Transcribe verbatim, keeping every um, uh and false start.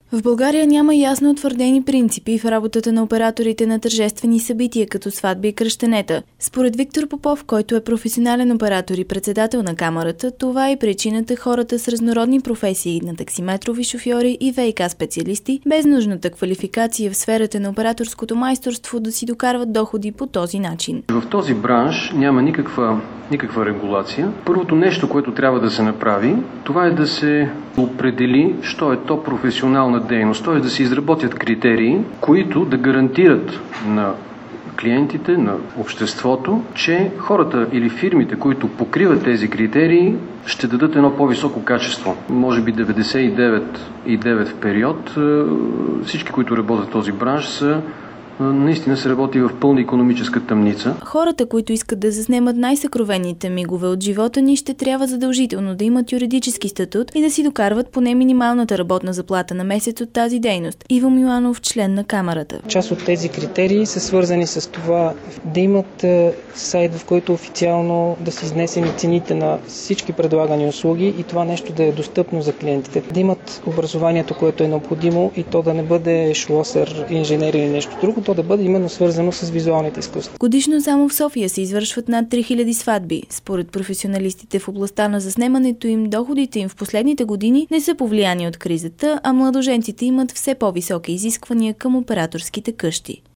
В България няма ясно утвърдени принципи в работата на операторите на тържествени събития, като сватби и кръщенета. Според Виктор Попов, който е професионален оператор и председател на камарата, това е причината хората с разнородни професии на таксиметрови шофьори и ВиК специалисти, без нужната квалификация в сферата на операторското майсторство, да си докарват доходи по този начин. В този бранш няма никаква, никаква регулация. Първото нещо, което трябва да се направи, това е да се определи, що е то професионална дейност, т.е. да се изработят критерии, които да гарантират на клиентите, на обществото, че хората или фирмите, които покриват тези критерии, ще дадат едно по-високо качество. Може би деветдесет и девет цяло и девет в период. Всички, които работят в този бранш, са наистина се работи в пълна икономическа тъмница. Хората, които искат да заснемат най-съкровените мигове от живота ни, ще трябва задължително да имат юридически статут и да си докарват поне минималната работна заплата на месец от тази дейност. Иво Миланов, член на камарата. Част от тези критерии са свързани с това да имат сайт, в който официално да са изнесени цените на всички предлагани услуги и това нещо да е достъпно за клиентите. Да имат образованието, което е необходимо и то да не бъде шлосер, инженер или нещо друго, да бъде именно свързано с визуалните изкуства. Годишно само в София се извършват над три хиляди сватби. Според професионалистите в областта на заснемането им, доходите им в последните години не са повлияни от кризата, а младоженците имат все по-високи изисквания към операторските къщи.